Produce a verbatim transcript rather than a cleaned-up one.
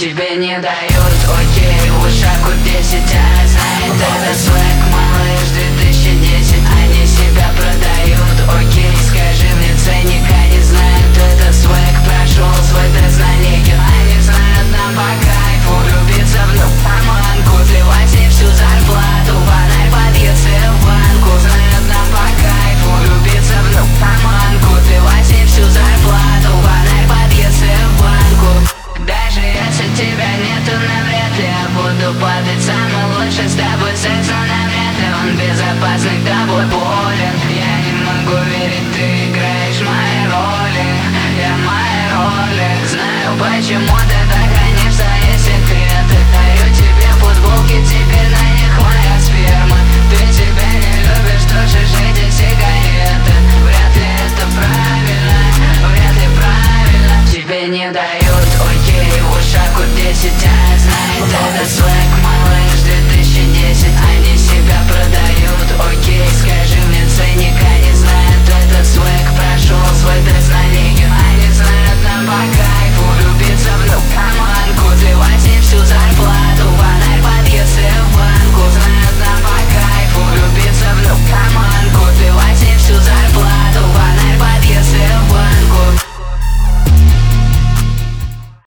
тебе не дают. Окей, в ушах у десять, а знает это свек, малыш, две тысячи десять. Они себя продают. Окей, скажи мне ценник, они знают это свек. Прошел свой тест на никель, они знают нам по кайфу. Влюбиться в наркоманку, сливать не всю зарплату. Фонарь подъедься в банку, знают нам по кайфу. Влюбиться в наркоманку, сливать не всю зарплату. Фонарь подъедься в банку. Даже если тебя нету, навряд ли я буду падать. Самый лучший с тобой секс, но навряд ли он безопасный, тобой болен. Я не могу верить, ты играешь мои роли. Я мои роли. Знаю, почему ты так хранишь свои секреты. Дарю тебе футболки, теперь на них моя сперма.